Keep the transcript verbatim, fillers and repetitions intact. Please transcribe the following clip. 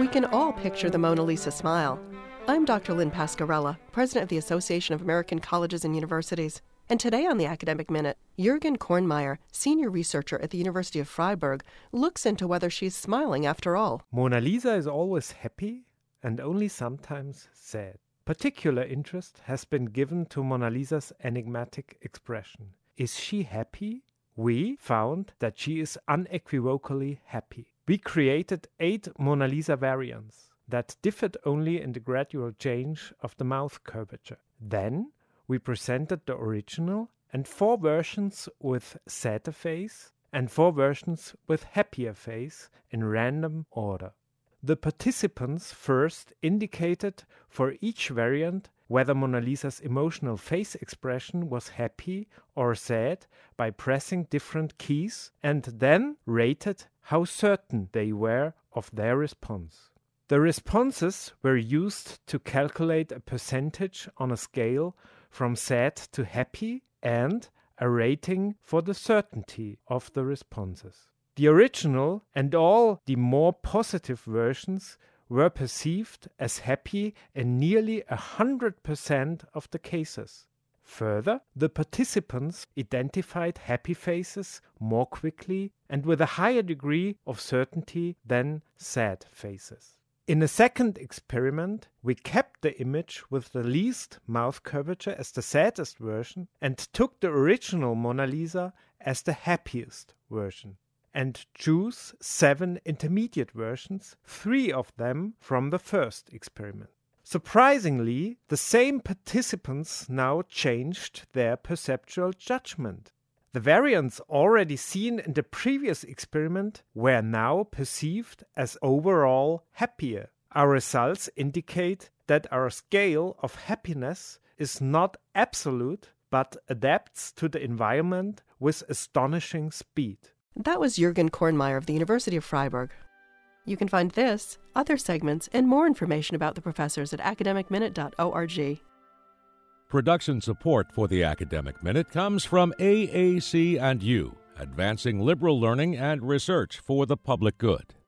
We can all picture the Mona Lisa smile. I'm Doctor Lynn Pascarella, president of the Association of American Colleges and Universities. And today on the Academic Minute, Jürgen Kornmeier, senior researcher at the University of Freiburg, looks into whether she's smiling after all. Mona Lisa is always happy and only sometimes sad. Particular interest has been given to Mona Lisa's enigmatic expression. Is she happy? We found that she is unequivocally happy. We created eight Mona Lisa variants that differed only in the gradual change of the mouth curvature. Then we presented the original and four versions with sadder face and four versions with happier face in random order. The participants first indicated for each variant whether Mona Lisa's emotional face expression was happy or sad by pressing different keys, and then rated how certain they were of their response. The responses were used to calculate a percentage on a scale from sad to happy and a rating for the certainty of the responses. The original and all the more positive versions were perceived as happy in nearly one hundred percent of the cases. Further, the participants identified happy faces more quickly and with a higher degree of certainty than sad faces. In a second experiment, we kept the image with the least mouth curvature as the saddest version and took the original Mona Lisa as the happiest version, and choose seven intermediate versions, three of them from the first experiment. Surprisingly, the same participants now changed their perceptual judgment. The variants already seen in the previous experiment were now perceived as overall happier. Our results indicate that our scale of happiness is not absolute, but adapts to the environment with astonishing speed. That was Jürgen Kornmeier of the University of Freiburg. You can find this, other segments, and more information about the professors at academic minute dot org. Production support for the Academic Minute comes from A A C and U, advancing liberal learning and research for the public good.